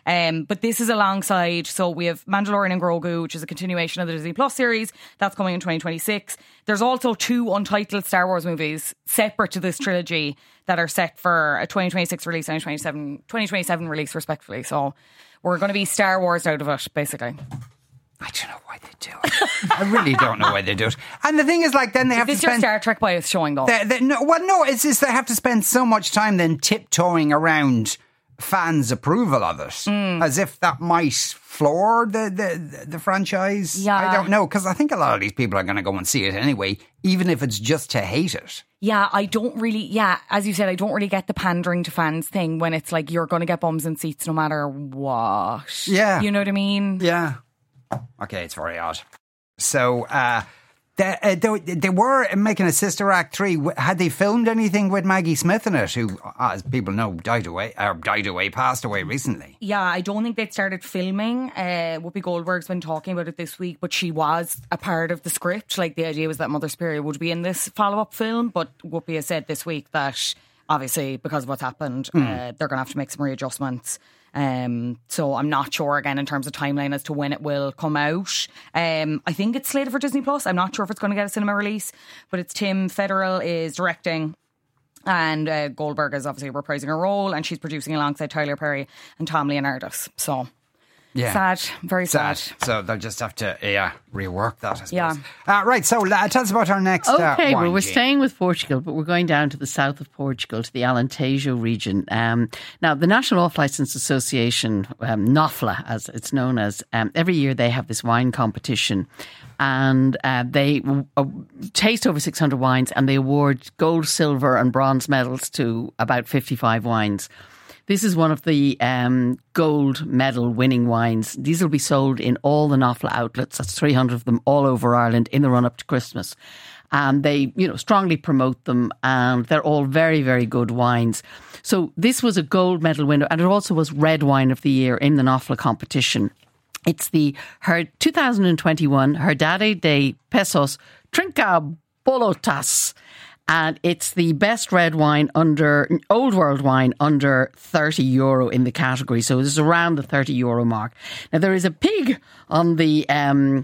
Speaker 6: Um, but this is alongside, so we have Mandalorian and Grogu, which is a continuation of the Disney Plus series. That's coming in twenty twenty-six. There's also two untitled Star Wars movies separate to this trilogy that are set for a twenty twenty-six release and a twenty twenty-seven release, respectively. So we're going to be Star Wars out of it, basically.
Speaker 3: I don't know why they do it. I really don't know why they do it. And the thing is, like, then they have
Speaker 6: Is
Speaker 3: to
Speaker 6: this your
Speaker 3: spend...
Speaker 6: Star Trek bias showing, though?
Speaker 3: They, they, no, well, no, it's just they have to spend so much time then tiptoeing around fans' approval of it, mm. as if that might floor the, the, the franchise.
Speaker 6: Yeah.
Speaker 3: I don't know, because I think a lot of these people are going to go and see it anyway, even if it's just to hate it.
Speaker 6: Yeah, I don't really, yeah, as you said, I don't really get the pandering to fans thing when it's like you're going to get bums and seats no matter what.
Speaker 3: Yeah.
Speaker 6: You know what I mean?
Speaker 3: Yeah. Okay, it's very odd. So, uh, they, uh, they, they were making a Sister Act three. Had they filmed anything with Maggie Smith in it, who, as people know, died away, or died away, passed away recently?
Speaker 6: Yeah, I don't think they'd started filming. Uh, Whoopi Goldberg's been talking about it this week, but she was a part of the script. Like, the idea was that Mother Superior would be in this follow-up film, but Whoopi has said this week that, obviously, because of what's happened, mm. uh, they're going to have to make some readjustments. Um, so I'm not sure again in terms of timeline as to when it will come out. Um, I think it's slated for Disney Plus. I'm not sure if it's going to get a cinema release, but it's Tim Federle is directing, and uh, Goldberg is obviously reprising her role, and she's producing alongside Tyler Perry and Tom Leonardis. So yeah. sad, very sad. sad.
Speaker 3: So they'll just have to yeah rework that, I suppose.
Speaker 6: Yeah.
Speaker 3: Uh, right. So uh, tell us about our next.
Speaker 4: Okay,
Speaker 3: uh, wine,
Speaker 4: well, we're
Speaker 3: Jean.
Speaker 4: staying with Portugal, but we're going down to the south of Portugal, to the Alentejo region. Um, now, the National Off-Licence Association, um, NOFLA, as it's known as, um, every year they have this wine competition, and uh, they uh, taste over six hundred wines, and they award gold, silver, and bronze medals to about fifty-five wines. This is one of the um, gold medal winning wines. These will be sold in all the NOFLA outlets. That's three hundred of them all over Ireland in the run up to Christmas. And they, you know, strongly promote them, and they're all very, very good wines. So this was a gold medal winner, and it also was red wine of the year in the NOFLA competition. It's the her two thousand twenty-one Herdade de Pesos Trinca Bolotas. And it's the best red wine under, Old World wine under thirty euro in the category. So it's around the thirty euro mark. Now, there is a pig on the um,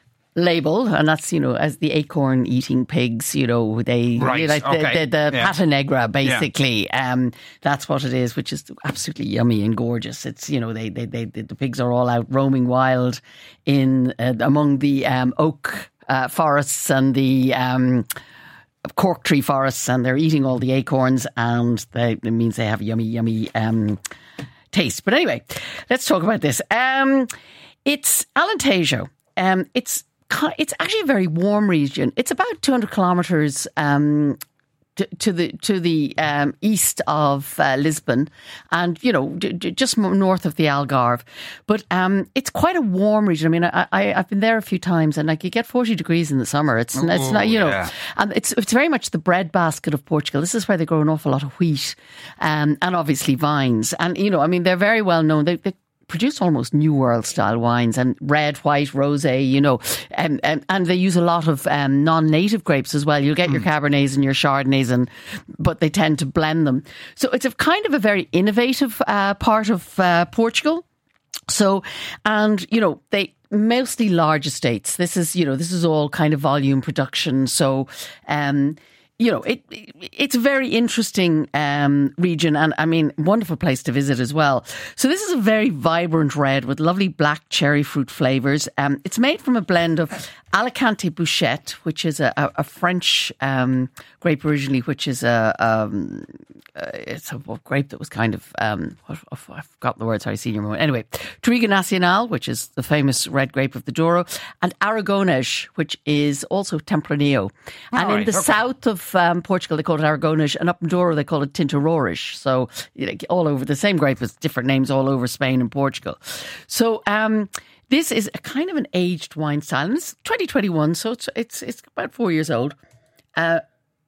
Speaker 4: label, and that's, you know, as the acorn eating pigs, you know, they,
Speaker 3: right,
Speaker 4: you know, like
Speaker 3: okay.
Speaker 4: the, the, the
Speaker 3: yeah.
Speaker 4: pata negra, basically. Yeah. Um, that's what it is, which is absolutely yummy and gorgeous. It's, you know, they, they, they, the pigs are all out roaming wild in, uh, among the um, oak uh, forests and the, um, cork tree forests, and they're eating all the acorns, and they, it means they have yummy, yummy um, taste. But anyway, let's talk about this. Um, it's Alentejo. Um, it's it's actually a very warm region. It's about two hundred kilometres um, to, to the to the um, east of uh, Lisbon, and you know d- d- just north of the Algarve. But um, it's quite a warm region. I mean, I, I I've been there a few times, and like you get forty degrees in the summer. It's
Speaker 3: Ooh,
Speaker 4: it's not you know,
Speaker 3: yeah.
Speaker 4: and it's it's very much the breadbasket of Portugal. This is where they grow an awful lot of wheat, um, and obviously vines. And you know, I mean, they're very well known. They, they produce almost New World style wines, and red, white, rosé, you know, and, and, and they use a lot of um, non-native grapes as well. You'll get mm. your Cabernets and your Chardonnays, and but they tend to blend them. So it's a kind of a very innovative uh, part of uh, Portugal. So, and, you know, they mostly large estates. This is, you know, this is all kind of volume production. So, um, you know, it, it it's a very interesting um, region, and I mean, wonderful place to visit as well. So this is a very vibrant red with lovely black cherry fruit flavours. Um, it's made from a blend of Alicante Bouchette, which is a, a, a French um, grape originally, which is a um, uh, it's a grape that was kind of um, I forgot the word. Sorry, senior moment. Anyway, Touriga Nacional, which is the famous red grape of the Douro, and Aragonés, which is also Tempranillo. And
Speaker 3: All
Speaker 4: in
Speaker 3: right,
Speaker 4: the
Speaker 3: okay.
Speaker 4: south of um, Portugal, they call it Aragonés, and up in Douro, they call it Tinta Roriz. So you know, all over the same grape with different names all over Spain and Portugal. So. Um, This is a kind of an aged wine style, and it's twenty twenty-one, so it's it's it's about four years old. Uh,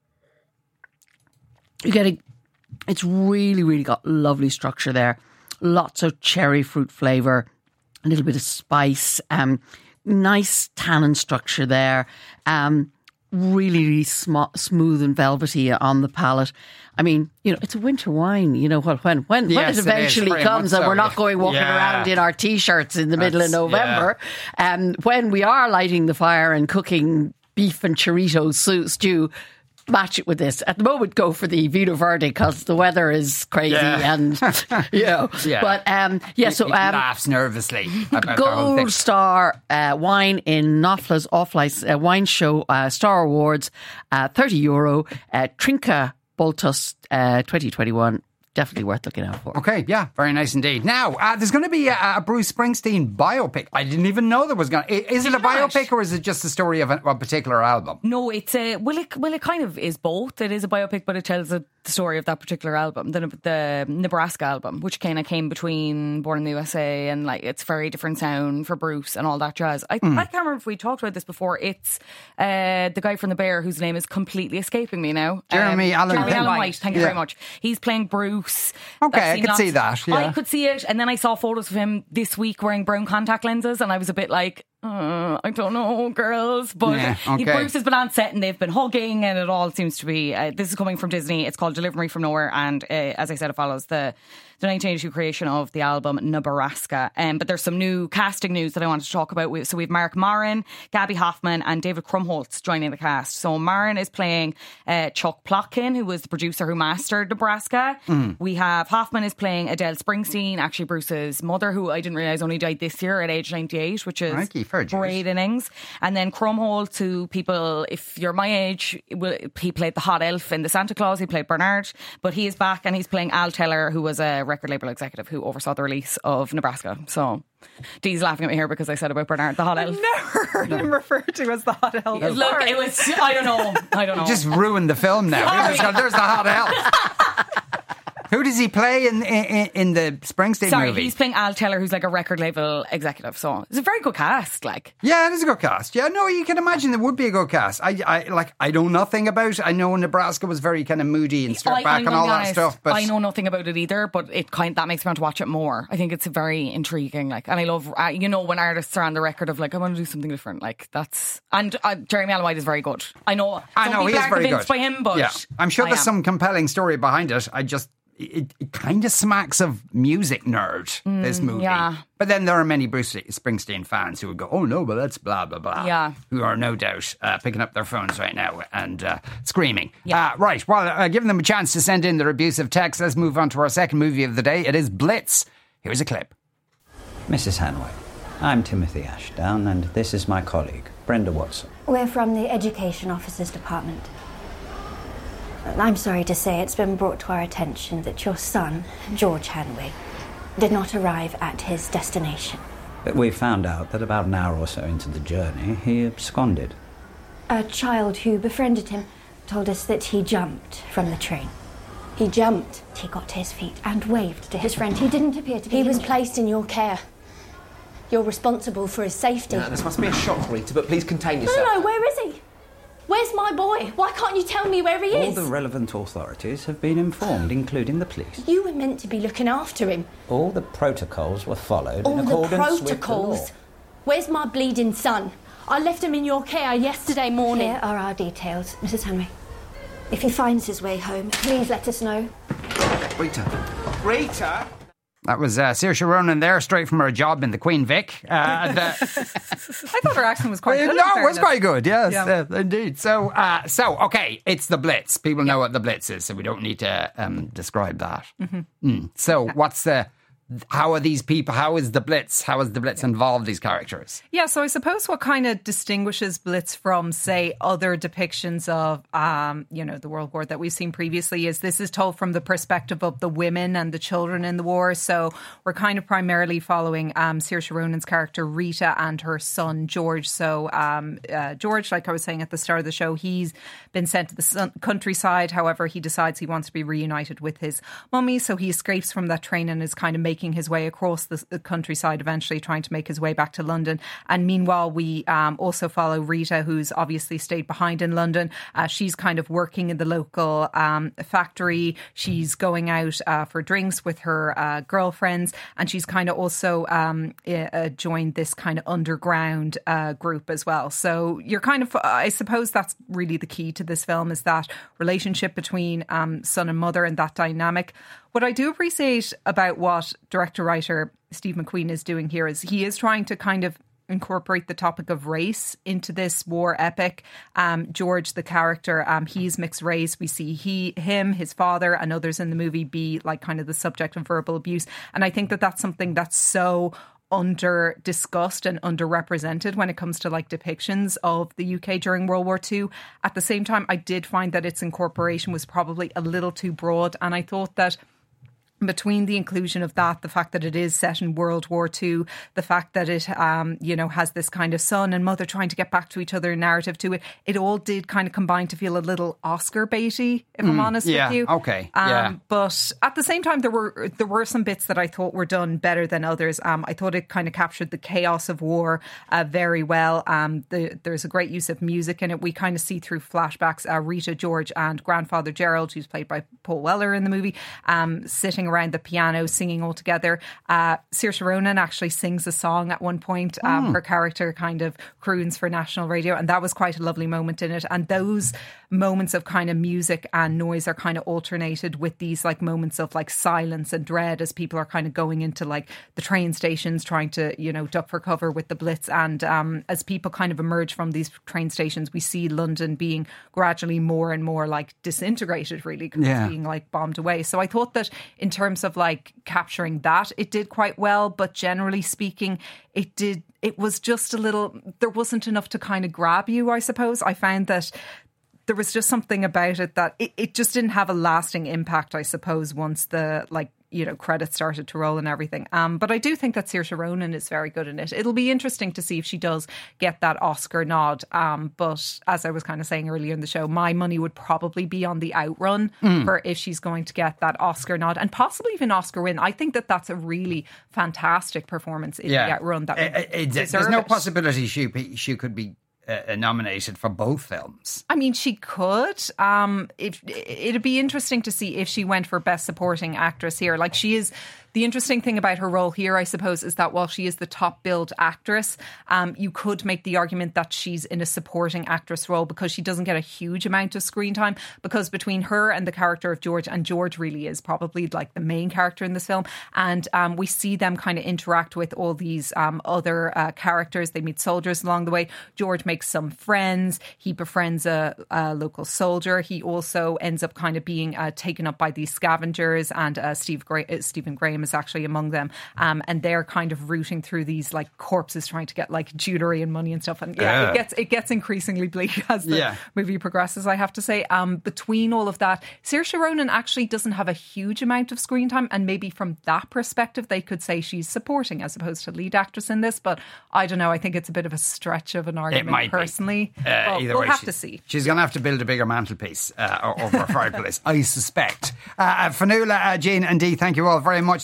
Speaker 4: you get a, it's really really got lovely structure there, lots of cherry fruit flavour, a little bit of spice, um, nice tannin structure there. Um, really, really sm- smooth and velvety on the palate. I mean, you know, it's a winter wine. You know, when when when,
Speaker 3: Yes,
Speaker 4: when it
Speaker 3: it is,
Speaker 4: eventually
Speaker 3: very
Speaker 4: comes,
Speaker 3: much
Speaker 4: and
Speaker 3: so,
Speaker 4: we're not
Speaker 3: yeah.
Speaker 4: going walking
Speaker 3: Yeah.
Speaker 4: around in our t-shirts in the middle of
Speaker 3: That's-
Speaker 4: November, um, when we are lighting the fire and cooking beef and chorizo su- stew. Match it with this. At the moment, go for the Vino Verde because the weather is crazy
Speaker 3: Yeah.
Speaker 4: and, you know.
Speaker 3: Yeah.
Speaker 4: But, um, yeah, so.
Speaker 3: He
Speaker 4: Um,
Speaker 3: laughs nervously about the whole thing.
Speaker 4: Gold Star uh, wine in Nofla's Off-Lice uh, Wine Show uh, Star Awards, uh, thirty euro. Uh, Trinca Boltus uh, twenty twenty-one. Definitely worth looking out for.
Speaker 3: Okay, yeah, very nice indeed. Now, uh, there's going to be a, a Bruce Springsteen biopic. I didn't even know there was going to... Is it a
Speaker 6: Not.
Speaker 3: biopic or is it just a story of a, a particular album?
Speaker 6: No, it's a well. It well, it kind of is both. It is a biopic, but it tells the, the story of that particular album, the the Nebraska album, which kind of came between Born in the U S A and like it's very different sound for Bruce and all that jazz. I,
Speaker 3: Mm.
Speaker 6: I can't remember if we talked about this before. It's uh, the guy from The Bear whose name is completely escaping me now.
Speaker 3: Jeremy Allen
Speaker 6: Jeremy
Speaker 3: White.
Speaker 6: Allen White. Thank you
Speaker 3: Yeah.
Speaker 6: very much. He's playing Bruce.
Speaker 3: Okay,
Speaker 6: I've
Speaker 3: I
Speaker 6: seen
Speaker 3: could see
Speaker 6: lots-
Speaker 3: that, yeah.
Speaker 6: I could see it, and then I saw photos of him this week wearing brown contact lenses, and I was a bit like, uh, I don't know, girls. But
Speaker 3: Yeah,
Speaker 6: he-
Speaker 3: okay.
Speaker 6: Bruce has been on set and they've been hugging, and it all seems to be. Uh, this is coming from Disney. It's called Deliver Me from Nowhere, and uh, as I said, it follows the the nineteen eighty-two creation of the album Nebraska. Um, but there's some new casting news that I wanted to talk about. We- So we have Mark Maron, Gabby Hoffman, and David Krumholtz joining the cast. So Maron is playing uh, Chuck Plotkin, who was the producer who mastered Nebraska.
Speaker 3: Mm.
Speaker 6: We have Hoffman is playing Adele Springsteen, actually Bruce's mother, who I didn't realise only died this year at age ninety-eight, which is
Speaker 3: Crikey, fair dues.
Speaker 6: great innings. And then Krumholtz, who people, if you're my age, will- he played the hot elf in the Santa Claus. He played Bernard, but he is back and he's playing Al Teller, who was a record label executive who oversaw the release of Nebraska. So Dee's laughing at me here because I said about Bernard the hot elf.
Speaker 5: Never heard him referred to as the hot elf.
Speaker 6: Look, it was, I don't know. I don't know.
Speaker 3: Just ruined the film now. We just got- There's the hot elf. Who does he play in in, in the Springsteen
Speaker 6: Sorry,
Speaker 3: movie?
Speaker 6: he's playing Al Teller, who's like a record label executive. So it's a very good cast. Like,
Speaker 3: Yeah, it is a good cast. Yeah, no, you can imagine there would be a good cast. I, I like, I know nothing about. I know Nebraska was very kind of moody and struck
Speaker 6: I-
Speaker 3: back
Speaker 6: I'm
Speaker 3: and
Speaker 6: gonna
Speaker 3: all
Speaker 6: be
Speaker 3: that
Speaker 6: honest,
Speaker 3: stuff. But
Speaker 6: I know nothing about it either. But it kind that makes me want to watch it more. I think it's very intriguing. Like, and I love uh, you know when artists are on the record of like I want to do something different. Like that's and uh, Jeremy Allen White is very good. I know.
Speaker 3: I
Speaker 6: some
Speaker 3: know he
Speaker 6: people
Speaker 3: is
Speaker 6: are
Speaker 3: very
Speaker 6: convinced
Speaker 3: good.
Speaker 6: by him, but
Speaker 3: yeah, I'm sure
Speaker 6: I
Speaker 3: there's
Speaker 6: am.
Speaker 3: some compelling story behind it. I just. It, it kind of smacks of music nerd, this movie.
Speaker 6: Mm, yeah.
Speaker 3: But then there are many Bruce Springsteen fans who would go, oh no, but that's blah, blah, blah.
Speaker 6: Yeah.
Speaker 3: Who are no doubt uh, picking up their phones right now and uh, screaming.
Speaker 6: Yeah.
Speaker 3: Uh, right, well, uh, giving them a chance to send in their abusive text, let's move on to our second movie of the day. It is Blitz. Here's a clip.
Speaker 7: Missus Hanway, I'm Timothy Ashdown, and this is my colleague, Brenda Watson.
Speaker 8: We're from the Education Officers Department. I'm sorry to say it's been brought to our attention that your son, George Hanway, did not arrive at his destination.
Speaker 7: But we found out that about an hour or so into the journey, he absconded.
Speaker 8: A child who befriended him told us that he jumped from the train. He jumped. He got to his feet and waved to his friend. He didn't appear to be
Speaker 9: He was
Speaker 8: injured.
Speaker 9: placed in your care. You're responsible for his safety.
Speaker 10: Now, this must be a shock, Rita, but please contain
Speaker 9: No,
Speaker 10: yourself.
Speaker 9: no, no, where is he? Where's my boy? Why can't you tell me where he
Speaker 7: All
Speaker 9: is?
Speaker 7: the relevant authorities have been informed, including the police.
Speaker 9: You were meant to be looking after him.
Speaker 7: All the protocols were followed
Speaker 9: All
Speaker 7: in
Speaker 9: the
Speaker 7: accordance with the law.
Speaker 9: protocols. Where's my bleeding son? I left him in your care yesterday morning.
Speaker 8: Here are our details, Missus Hanway. If he finds his way home, please let us know.
Speaker 10: Rita. Rita!
Speaker 3: That was uh, Saoirse Ronan there, straight from her job in the Queen Vic. Uh, and, uh,
Speaker 5: I thought her accent was quite
Speaker 3: Well,
Speaker 5: good.
Speaker 3: no,
Speaker 5: in
Speaker 3: it was
Speaker 5: fairness.
Speaker 3: quite good. Yes,
Speaker 5: Yeah.
Speaker 3: uh, indeed. So, uh, so okay, it's the Blitz. People know what the Blitz is, so we don't need to um, describe that.
Speaker 5: Mm-hmm.
Speaker 3: Mm. So, what's the? How are these people? How is the Blitz? How has the Blitz involved these characters?
Speaker 5: Yeah, so I suppose what kind of distinguishes Blitz from, say, other depictions of, um, you know, the World War that we've seen previously is this is told from the perspective of the women and the children in the war. So we're kind of primarily following um, Saoirse Ronan's character Rita and her son George. So um, uh, George, like I was saying at the start of the show, he's been sent to the sun- countryside. However, he decides he wants to be reunited with his mummy, so he escapes from that train and is kind of making making his way across the, the countryside, eventually trying to make his way back to London. And meanwhile, we um, also follow Rita, who's obviously stayed behind in London. Uh, she's kind of working in the local um, factory. She's going out uh, for drinks with her uh, girlfriends, and she's kind of also um, uh, joined this kind of underground uh, group as well. So you're kind of, I suppose that's really the key to this film, is that relationship between um, son and mother and that dynamic. What I do appreciate about what director-writer Steve McQueen is doing here is he is trying to kind of incorporate the topic of race into this war epic. Um, George, the character, um, he's mixed race. We see he, him, his father and others in the movie be like kind of the subject of verbal abuse. And I think that that's something that's so under discussed and underrepresented when it comes to like depictions of the U K during World War Two. At the same time, I did find that its incorporation was probably a little too broad, and I thought that between the inclusion of that, the fact that it is set in World War Two, the fact that it, um, you know, has this kind of son and mother trying to get back to each other narrative to it, it all did kind of combine to feel a little Oscar baity, if mm, I'm honest
Speaker 3: yeah,
Speaker 5: with you.
Speaker 3: Okay,
Speaker 5: um,
Speaker 3: yeah.
Speaker 5: But at the same time, there were there were some bits that I thought were done better than others. Um, I thought it kind of captured the chaos of war uh, very well. Um, the, there's a great use of music in it. We kind of see through flashbacks uh, Rita, George and grandfather Gerald, who's played by Paul Weller in the movie, um, sitting around the piano singing all together. Uh, Saoirse Ronan actually sings a song at one point. Um, mm. Her character kind of croons for national radio, and that was quite a lovely moment in it. And those moments of kind of music and noise are kind of alternated with these like moments of like silence and dread as people are kind of going into like the train stations trying to, you know, duck for cover with the Blitz. And um, as people kind of emerge from these train stations, we see London being gradually more and more like disintegrated, really,
Speaker 3: yeah.
Speaker 5: being like bombed away. So I thought that in terms of like capturing that, it did quite well, but generally speaking, it did, it was just a little, there wasn't enough to kind of grab you, I suppose. I found that there was just something about it that it, it just didn't have a lasting impact, I suppose, once the like, you know, credits started to roll and everything. Um, but I do think that Saoirse Ronan is very good in it. It'll be interesting to see if she does get that Oscar nod. Um, but as I was kind of saying earlier in the show, my money would probably be on The Outrun mm. for if she's going to get that Oscar nod and possibly even Oscar win. I think that that's a really fantastic performance in yeah. The Outrun. That
Speaker 3: it, it, it, there's no it. possibility she she could be Uh, nominated for both films.
Speaker 5: I mean, she could. Um, if, it'd be interesting to see if she went for Best Supporting Actress here. Like, she is... The interesting thing about her role here, I suppose, is that while she is the top billed actress, um, you could make the argument that she's in a supporting actress role because she doesn't get a huge amount of screen time, because between her and the character of George, and George really is probably like the main character in this film, and um, we see them kind of interact with all these um, other uh, characters. They meet soldiers along the way. George makes some friends. He befriends a, a local soldier. He also ends up kind of being uh, taken up by these scavengers, and uh, Steve Gra- uh, Stephen Graham is actually among them, um, and they're kind of rooting through these like corpses trying to get like jewelry and money and stuff, and yeah, yeah. it gets it gets increasingly bleak as the yeah. movie progresses, I have to say. Um, between all of that, Saoirse Ronan actually doesn't have a huge amount of screen time, and maybe from that perspective they could say she's supporting as opposed to lead actress in this, but I don't know, I think it's a bit of a stretch of an argument personally.
Speaker 3: Uh,
Speaker 5: well,
Speaker 3: either
Speaker 5: we'll
Speaker 3: way,
Speaker 5: have
Speaker 3: she,
Speaker 5: to see.
Speaker 3: She's going to have to build a bigger mantelpiece uh, over a fireplace, I suspect. Uh, Fionnuala, uh, Jean and Dee, thank you all very much.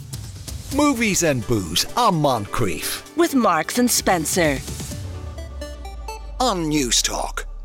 Speaker 1: Movies and Booze on Moncrief
Speaker 11: with Marks and Spencer
Speaker 1: on News Talk.